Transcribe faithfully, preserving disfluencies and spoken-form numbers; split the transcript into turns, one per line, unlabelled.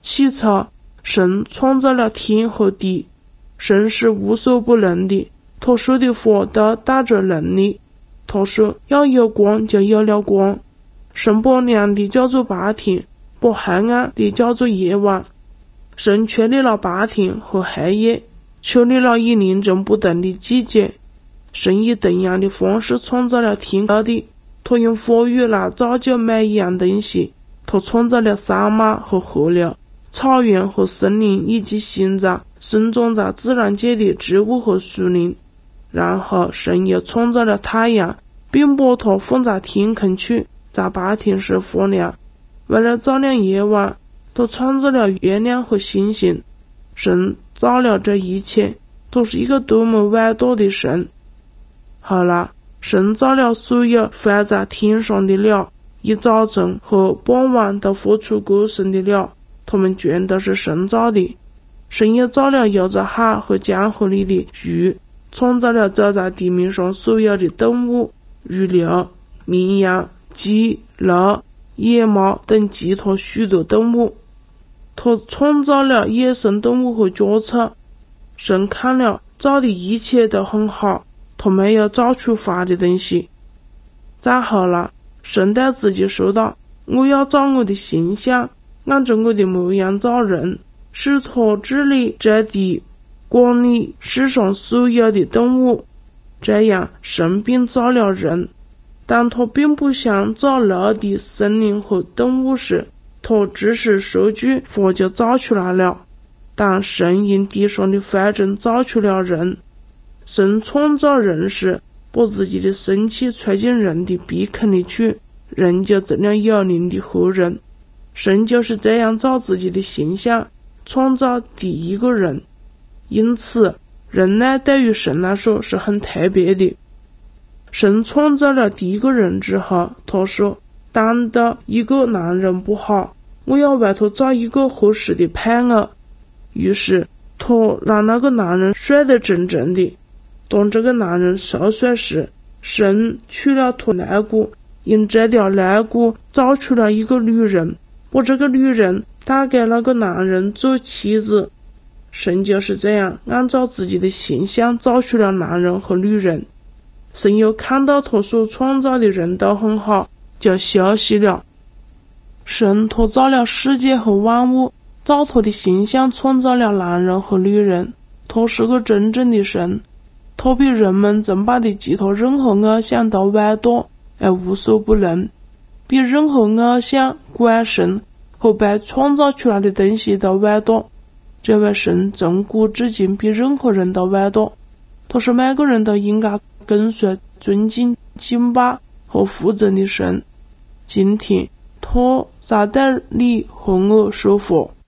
起初，神创造了天和地，神是无所不能的，他说的话都带着能力。他说要有光，就有了光。神把亮的叫做白天，把黑暗的叫做夜晚。神确立了白天和黑夜，确立了一年中不同的季节。神以同样的方式创造了天和地，他用话语来造就每一样东西。他创造了山脉和河流，草原和森林，以及现在生长在自然界的植物和树林。然后神又创造了太阳，并把它放在天空处，在白天时发亮。为了照亮夜晚，他创造了月亮和星星。神造了这一切，他是一个多么伟大的神。后来神造了所有飞在天上的鸟，一早晨和傍晚都发出歌声的鸟，它们全都是神造的。神又造了游在海和江河里的鱼，创造了走在地面上所有的动物，如牛、绵羊、鸡、鹿、野猫等其他许多动物。他创造了野生动物和家畜。神看了造的一切都很好，他没有造出坏的东西。再后来，神对自己说道，我要照我的形象，按照我的模样造人，使他治理这地，管理世上所有的动物。这样神便造了人。但他并不像造陆地、森林和动物时，他只是说句话就造出来了。但神用地上的灰尘造出了人。神创造人时，把自己的生气吹进人的鼻孔里去，人就成了有灵的活人。神就是这样造自己的形象，创造第一个人。因此，人类对于神来说是很特别的。神创造了第一个人之后，他说，单独一个男人不好，我要为他造一个合适的配偶。于是他让那个男人睡得正正的。当这个男人熟睡时，神取了他肋骨，用这条肋骨造出了一个女人，把这个女人带给那个男人做妻子。神就是这样按照自己的形象造出了男人和女人。神又看到他所创造的人都很好，就休息了。神他造了世界和万物，照他的形象创造了男人和女人。他是个真正的神，他比人们崇拜的其他任何偶像都伟大而无所不能，比任何偶像、鬼神和被创造出来的东西都伟大。这位神从古至今比任何人都伟大，他是每个人都应该跟随、尊敬、敬拜和服从的神。今天他在对你和我说话。